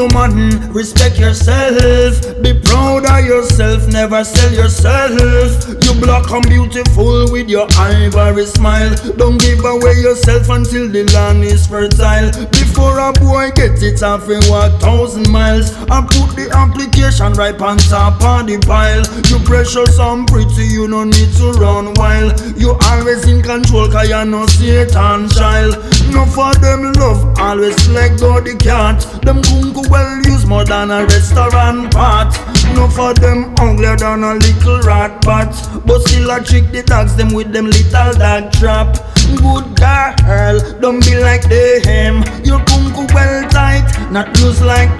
woman, respect yourself. Be proud of yourself, never sell yourself. You black and beautiful with your ivory smile. Don't give away yourself until the land is fertile. Before a boy get it off, he walk 1,000 miles. I put the application right on top of the pile. You precious and pretty, you no need to run wild. You always in control, cause you no Satan child. No for them love, always let go the cat. Them kunku well use more than a restaurant pot. No for them uglier than a little rat pot. But still I trick the dogs them with them little dog trap. Good girl, don't be like them. Your kunku well tight, not loose like